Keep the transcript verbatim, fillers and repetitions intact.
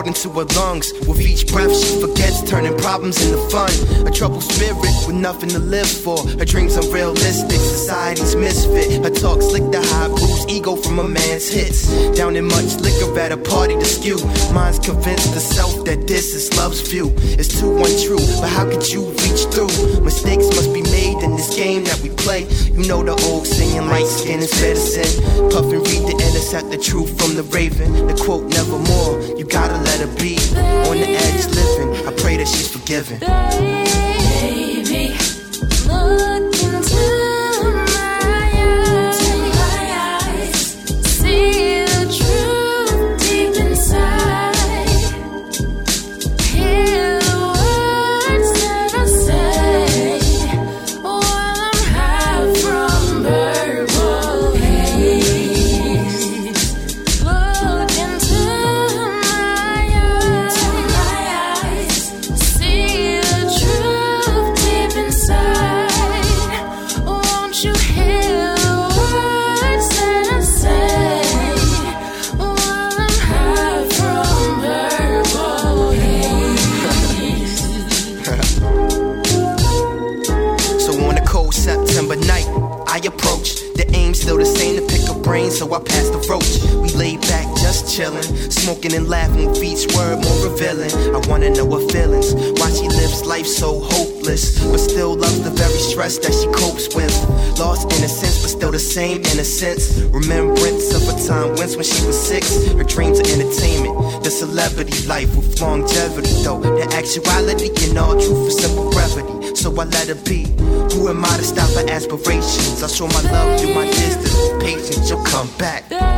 poured into her lungs. With each breath she forgets, turning problems into fun. A troubled spirit with nothing to live for. Her dreams unrealistic, society's misfit. Her talk slick to high boost ego from a man's hits. Down in much liquor at a party to skew. Mind's convinced the self that this is love's view. It's too untrue, but how could you reach through? Mistakes must be made in this game that we play. You know the old saying, light skin is better sin. Puff and read the intercept the truth from the raven. The quote, nevermore, you gotta let her be. On the edge living, I pray that she's forgiven. Baby, look into so I passed the roach. We laid back, just chillin', smoking and laughing with each word more revealing. I wanna know her feelings, why she lives life so hopeless, but still loves the very stress that she copes with. Lost innocence, but still the same innocence. Remembrance of a time once when she was six. Her dreams are entertainment, the celebrity life with longevity though. The actuality in all truth is simple brevity. So I let her be. Who am I to stop her aspirations? I show my love through my distance. Patience, you'll come back.